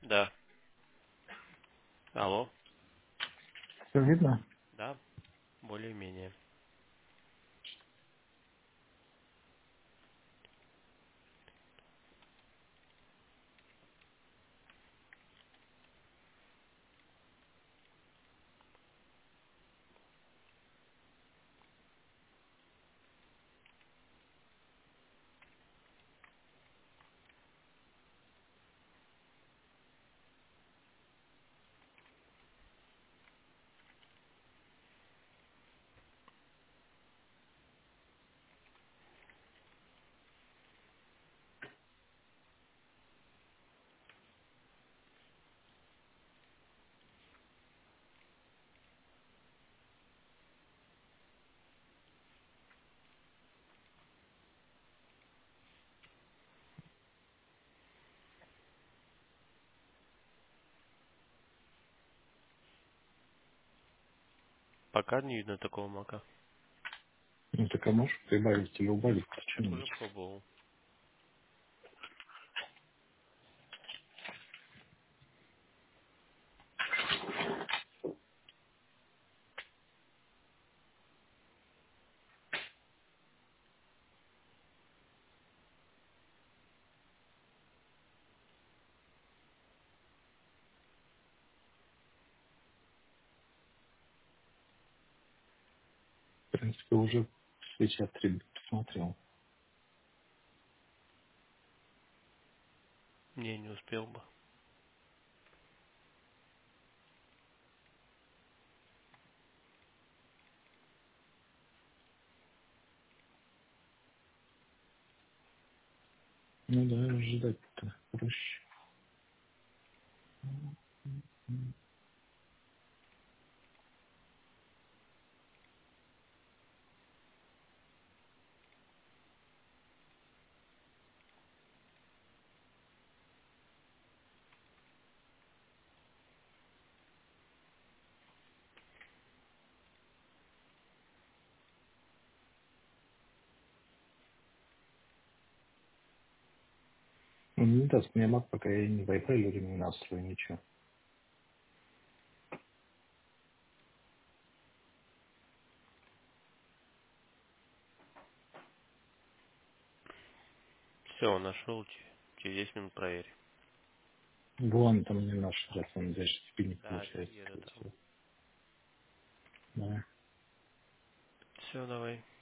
Да. Алло. Все видно? Да, более-менее. Пока не видно такого мака. Ну так а можешь прибавить или убавить Так уже что-нибудь? пробовал. В принципе, уже 63 посмотрел. Не успел бы. Ну да, ожидать-то проще. Он не даст мне мат, пока я не Wi-Fi или не настрою, ничего. Все, нашел. Через 10 минут проверь. Вон там не наш раз, он даже себе не Да, получается, еду скорее там. всего. Да. Все, давай.